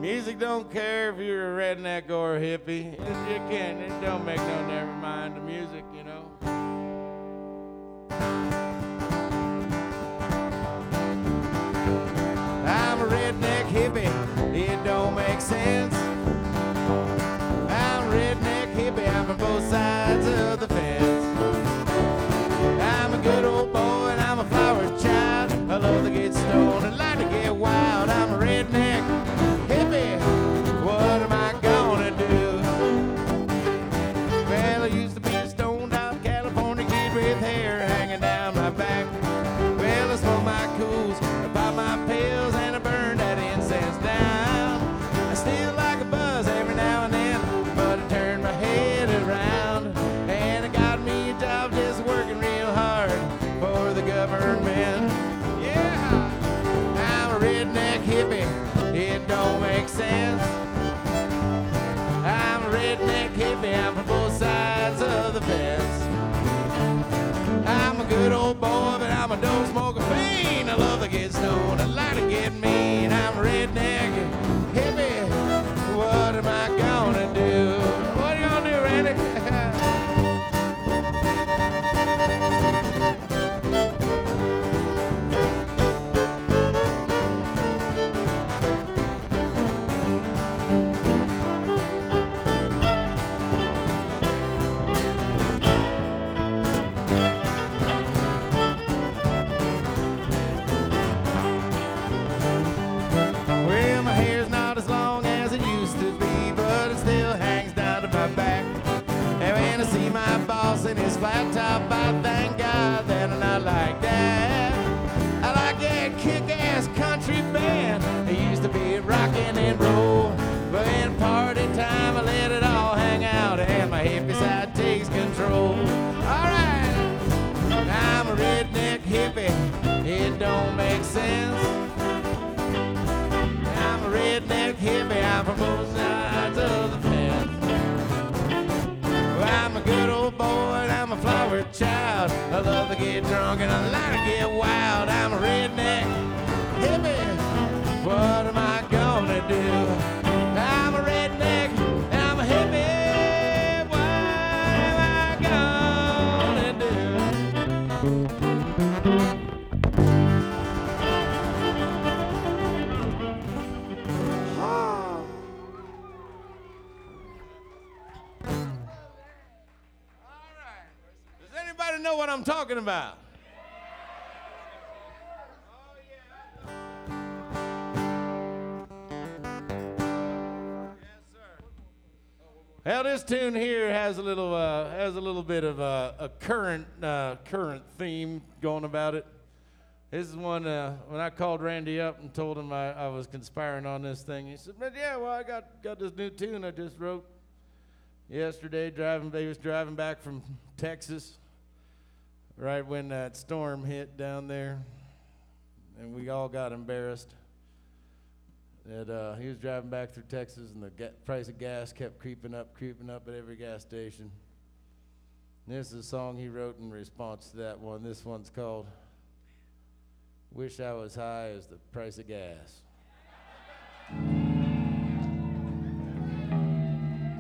Music don't care if you're a redneck or a hippie. It don't make no never mind the music, you know. I'm a redneck hippie, it don't make sense. I'm a redneck hippie, I'm from both sides of the fence. I'm a good old boy and I'm a flower child. I love to get stoned and like to get wild. I'm a redneck hippie, what am I gonna do? Well, I used to be a stoned out California kid with hair hanging down my back. Well, I smoked my cools, I pop my pills, and I burn that incense down. I still like a buzz every now and then, but I turn my head around, and I got me a job just working real hard for the government. Yeah, I'm a redneck hippie, it don't make sense. I'm a redneck hippie, I'm from both sides of the fence. I'm a good old boy, but I'm a dope smoker fiend. I love to get stoned, I like to get mean. I'm a redneck hippie, what am I gonna do? What are you gonna do, Randy? Well, my hair's not as long as it used to be, but it still hangs down to my back. And when I see my boss in his flat top, I thank God that I'm not like that. I like that kick-ass country band. It used to be rockin' and roll, but in party time I let it all hang out, and my hippie side takes control. All right, I'm a redneck hippie, it don't make sense. I'm a redneck hippie, I'm from both sides of the fence. I'm a good old boy and I'm a flower child. I love to get drunk and I like to get wild. I'm a redneck hippie, what am I gonna do? I'm a redneck and I'm a hippie, what am I gonna do? Does anybody know what I'm talking about? Yes, sir. Well, this tune here has a little bit of a current theme going about it. This is one when I called Randy up and told him I was conspiring on this thing. He said, "But yeah, well, I got this new tune I just wrote yesterday. He was driving back from Texas, right when that storm hit down there, and we all got embarrassed. That he was driving back through Texas, and the price of gas kept creeping up at every gas station. And this is a song he wrote in response to that one. This one's called "Wish I Was High as the Price of Gas."